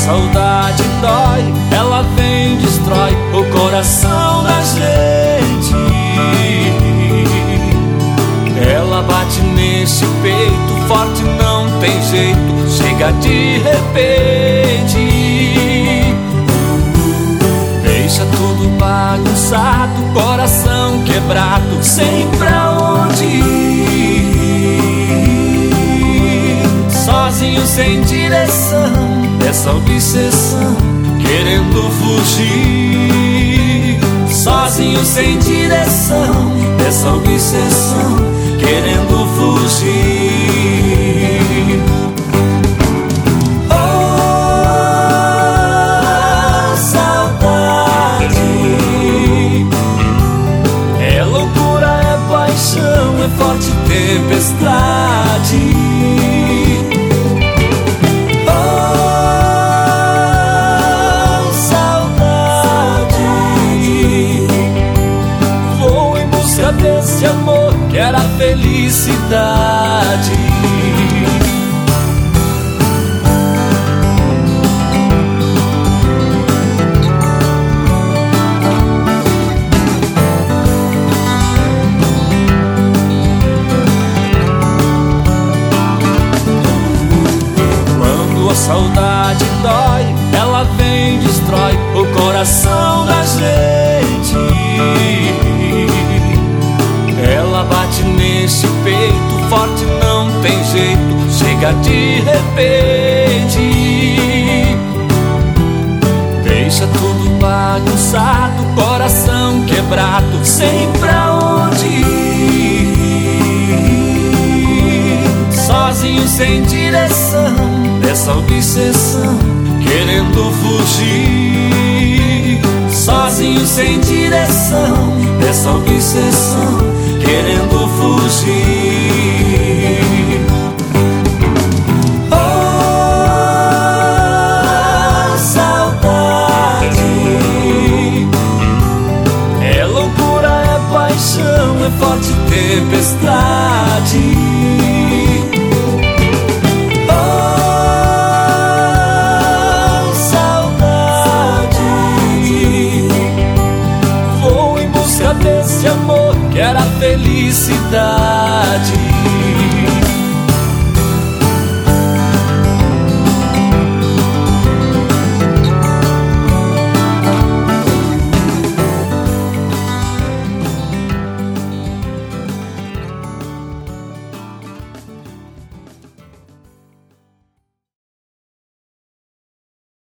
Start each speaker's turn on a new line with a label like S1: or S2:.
S1: saudade dói, ela vem e destrói o coração da gente. Ela bate nesse peito forte, não tem jeito, chega de repente. Deixa tudo bagunçado, coração quebrado, sem pra onde ir. Sozinho sem direção, dessa obsessão, querendo fugir. Sozinho sem direção, dessa obsessão, querendo fugir. Oh, saudade, é loucura, é paixão, é forte tempestade. Desse amor que era felicidade. Quando a saudade dói, ela vem e destrói o coração da gente. Ela bate nesse peito forte, não tem jeito, chega de repente. Deixa tudo bagunçado, coração quebrado, sem pra onde ir. Sozinho sem direção, dessa obsessão, querendo fugir. Sozinho sem direção, dessa obsessão, querendo fugir.